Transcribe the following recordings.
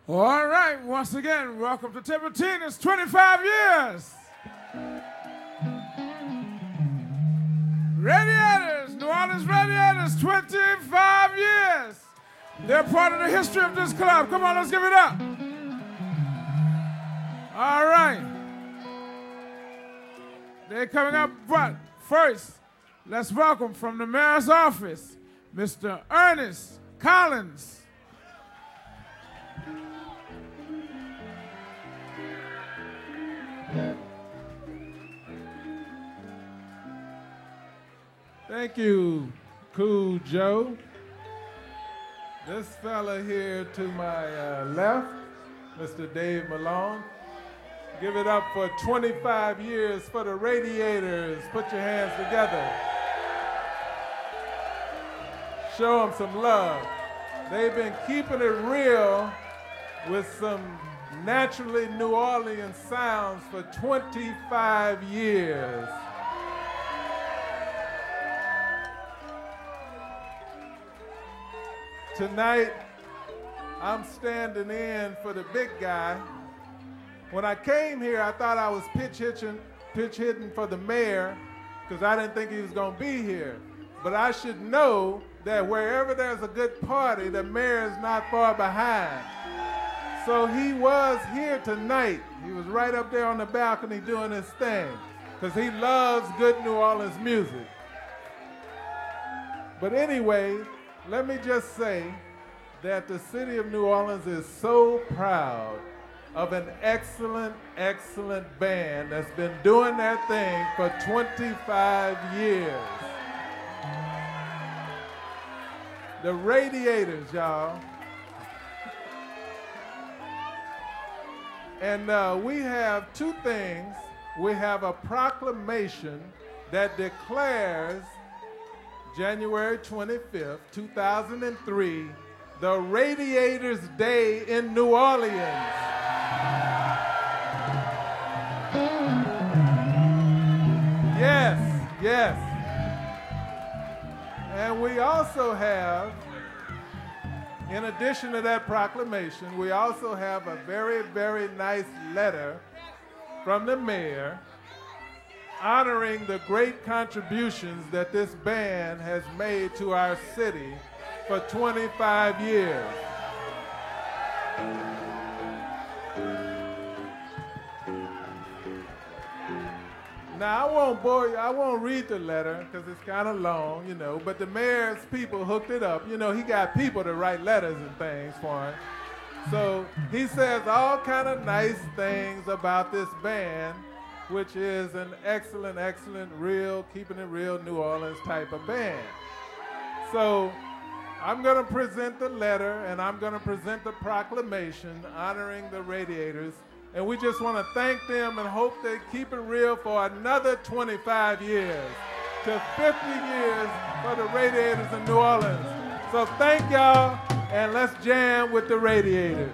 All right, once again, welcome to Tipitina's 25 years. Radiators, New Orleans Radiators, 25 years. They're part of the history of this club. Come on, let's give it up. All right. They're coming up, but first, let's welcome from the mayor's office, Mr. Ernest Collins. Thank you, Cool Joe. This fella here to my left, Mr. Dave Malone. Give it up for 25 years for the Radiators. Put your hands together. Show them some love. They've been keeping it real with some naturally New Orleans sounds for 25 years. Tonight, I'm standing in for the big guy. When I came here, I thought I was pitch hitting for the mayor because I didn't think he was going to be here. But I should know that wherever there's a good party, the mayor is not far behind. So he was here tonight. He was right up there on the balcony doing his thing because he loves good New Orleans music. But anyway, let me just say that the city of New Orleans is so proud of an excellent, excellent band that's been doing their thing for 25 years. The Radiators, y'all. And we have two things. We have a proclamation that declares January 25th, 2003, the Radiators Day in New Orleans. Yes, yes. And we also have, in addition to that proclamation, we also have a very, very nice letter from the mayor honoring the great contributions that this band has made to our city for 25 years. Now, I won't bore you. I won't read the letter because it's kind of long, you know, but the mayor's people hooked it up. You know, he got people to write letters and things for him. So he says all kind of nice things about this band, which is an excellent, excellent, real, keeping it real New Orleans type of band. So I'm going to present the letter and I'm going to present the proclamation honoring the Radiators. And we just want to thank them and hope they keep it real for another 25 years to 50 years for the Radiators in New Orleans. So thank y'all, and let's jam with the Radiators.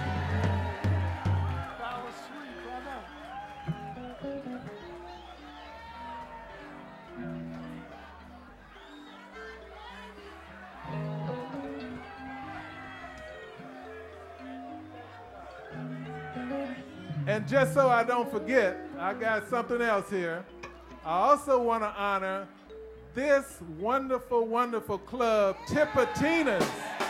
And just so I don't forget, I got something else here. I also want to honor this wonderful, wonderful club, Tipitina's.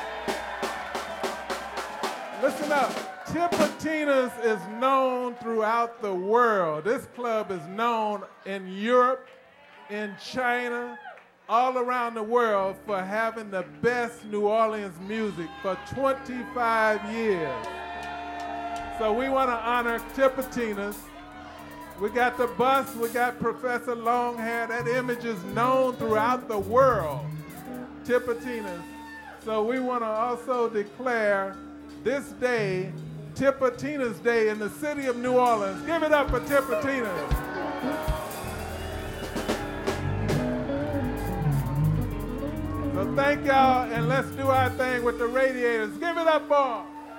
Listen up. Tipitina's is known throughout the world. This club is known in Europe, in China, all around the world for having the best New Orleans music for 25 years. So we want to honor Tipitina's. We got the bus, we got Professor Longhair. That image is known throughout the world, Tipitina's. So we want to also declare this day, Tipitina's Day in the city of New Orleans. Give it up for Tipitina's. So thank y'all, and let's do our thing with the Radiators. Give it up for them.